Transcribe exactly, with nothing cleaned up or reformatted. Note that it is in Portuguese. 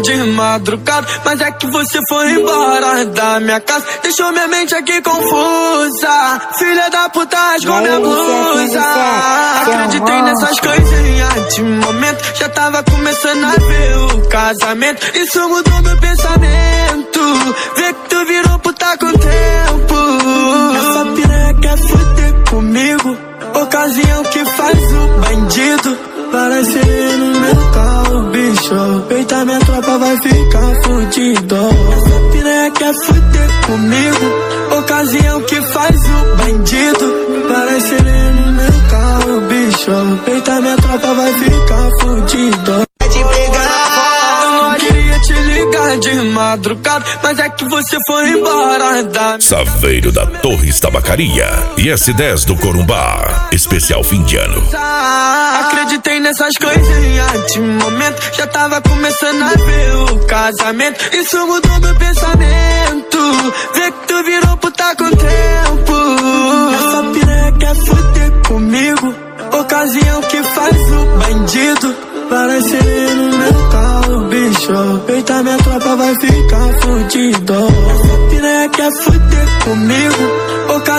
de madrugada, mas é que você foi embora da minha casa, deixou minha mente aqui confusa. Filha da puta rasgou minha blusa. Acreditei nessas coisinhas de momento, já tava começando a ver o casamento. Isso mudou meu pensamento, vê que tu virou puta com o tempo. Essa piranha quer fuder comigo, ocasião que faz o bandido. Parece no meu carro, bicho, peita minha tropa vai ficar fudido. Essa piranha quer fuder comigo, ocasião que faz o bandido. Parece no meu carro, bicho, peita minha tropa vai ficar fudido. Eu não queria te ligar de madrugada, mas é que você foi embora da... Saveiro da Torres Tabacaria e S dez do Corumbá, especial fim de ano. Acreditei nessas coisinhas de momento, já tava começando a ver o casamento. Isso mudou meu pensamento, vê que tu virou puta com o tempo. Essa piranha quer fuder comigo, ocasião que faz o bandido. Parece no meu carro, bicho, peita minha tropa vai ficar fudido. Essa piranha quer fuder comigo, ocasião